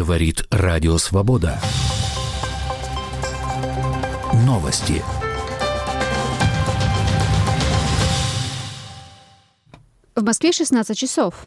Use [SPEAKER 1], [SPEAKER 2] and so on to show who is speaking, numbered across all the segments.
[SPEAKER 1] Говорит Радио Свобода. Новости.
[SPEAKER 2] В Москве 16 часов.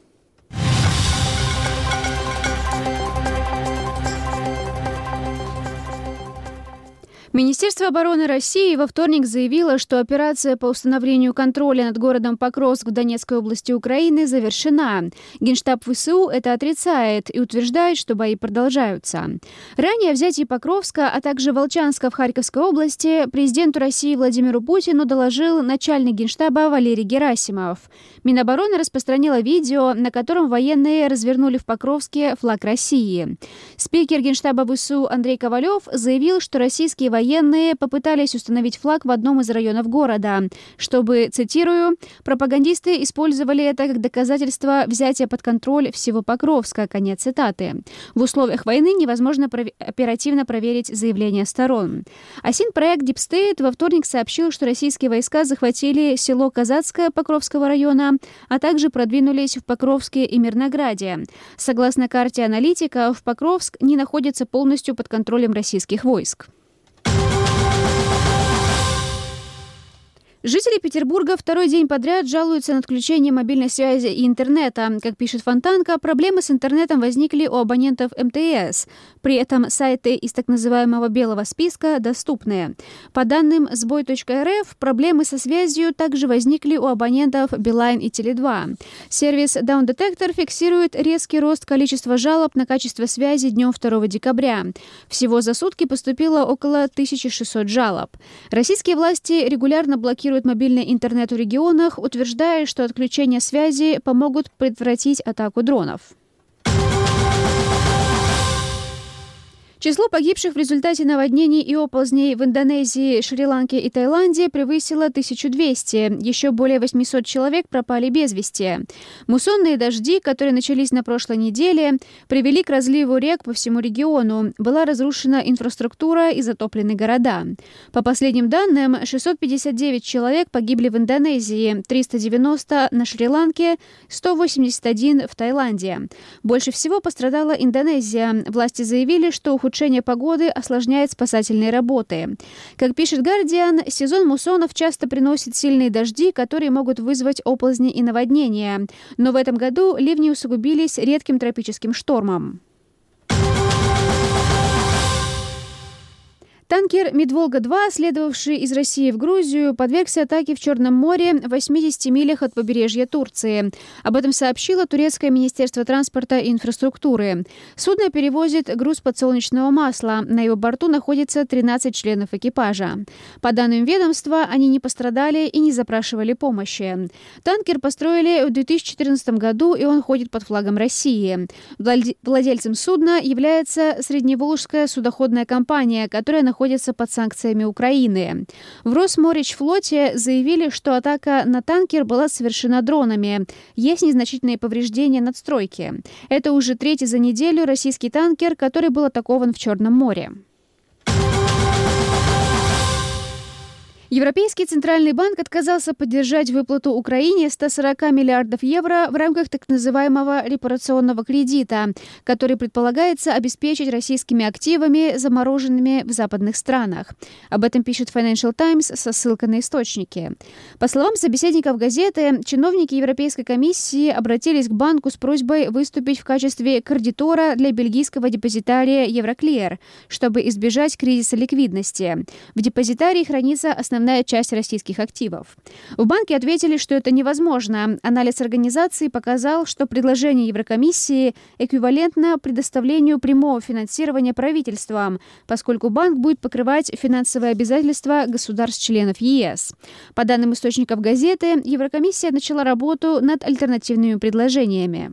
[SPEAKER 2] Министерство обороны России во вторник заявило, что операция по установлению контроля над городом Покровск в Донецкой области Украины завершена. Генштаб ВСУ это отрицает и утверждает, что бои продолжаются. Ранее о взятии Покровска, а также Волчанска в Харьковской области президенту России Владимиру Путину доложил начальник Генштаба Валерий Герасимов. Минобороны распространило видео, на котором военные развернули в Покровске флаг России. Спикер Генштаба ВСУ Андрей Ковалев заявил, что российские военные попытались установить флаг в одном из районов города, чтобы, цитирую, «пропагандисты использовали это как доказательство взятия под контроль всего Покровска», конец цитаты. В условиях войны невозможно оперативно проверить заявления сторон. Осин-проект Deep State во вторник сообщил, что российские войска захватили село Казацкое Покровского района, а также продвинулись в Покровске и Мирнограде. Согласно карте аналитиков, Покровск не находится полностью под контролем российских войск. Жители Петербурга второй день подряд жалуются на отключение мобильной связи и интернета. Как пишет Фонтанка, проблемы с интернетом возникли у абонентов МТС. При этом сайты из так называемого белого списка доступны. По данным сбой.рф, проблемы со связью также возникли у абонентов Билайн и Теле2. Сервис Down Detector фиксирует резкий рост количества жалоб на качество связи днем 2 декабря. Всего за сутки поступило около 1600 жалоб. Российские власти регулярно блокируют мобильный интернет в регионах, утверждая, что отключение связи помогут предотвратить атаку дронов. Число погибших в результате наводнений и оползней в Индонезии, Шри-Ланке и Таиланде превысило 1200. Еще более 800 человек пропали без вести. Муссонные дожди, которые начались на прошлой неделе, привели к разливу рек по всему региону. Была разрушена инфраструктура и затоплены города. По последним данным, 659 человек погибли в Индонезии, 390 на Шри-Ланке, 181 в Таиланде. Больше всего пострадала Индонезия. Власти заявили, что ухудшение погоды осложняет спасательные работы. Как пишет «Гардиан», сезон муссонов часто приносит сильные дожди, которые могут вызвать оползни и наводнения. Но в этом году ливни усугубились редким тропическим штормом. Танкер «Медволга-2», следовавший из России в Грузию, подвергся атаке в Черном море в 80 милях от побережья Турции. Об этом сообщило турецкое министерство транспорта и инфраструктуры. Судно перевозит груз подсолнечного масла. На его борту находится 13 членов экипажа. По данным ведомства, они не пострадали и не запрашивали помощи. Танкер построили в 2014 году, и он ходит под флагом России. Владельцем судна является Средневолжская судоходная компания, которая находится под санкциями Украины. В Росморичфлоте заявили, что атака на танкер была совершена дронами. Есть незначительные повреждения надстройки. Это уже третий за неделю российский танкер, который был атакован в Черном море. Европейский центральный банк отказался поддержать выплату Украине 140 миллиардов евро в рамках так называемого репарационного кредита, который предполагается обеспечить российскими активами, замороженными в западных странах. Об этом пишет Financial Times со ссылкой на источники. По словам собеседников газеты, чиновники Европейской комиссии обратились к банку с просьбой выступить в качестве кредитора для бельгийского депозитария Евроклир, чтобы избежать кризиса ликвидности. В депозитарии хранится основная часть российских активов. В банке ответили, что это невозможно. Анализ организации показал, что предложение Еврокомиссии эквивалентно предоставлению прямого финансирования правительствам, поскольку банк будет покрывать финансовые обязательства государств-членов ЕС. По данным источников газеты, Еврокомиссия начала работу над альтернативными предложениями.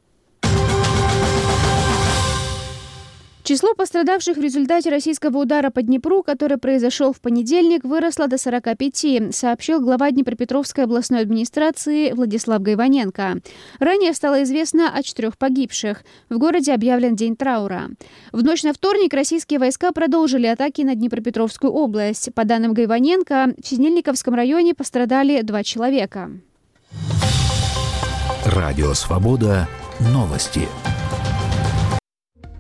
[SPEAKER 2] Число пострадавших в результате российского удара по Днепру, который произошел в понедельник, выросло до 45, сообщил глава Днепропетровской областной администрации Владислав Гайваненко. Ранее стало известно о 4 погибших. В городе объявлен день траура. В ночь на вторник российские войска продолжили атаки на Днепропетровскую область. По данным Гайваненко, в Синельниковском районе пострадали 2 человека.
[SPEAKER 1] Радио «Свобода». Новости.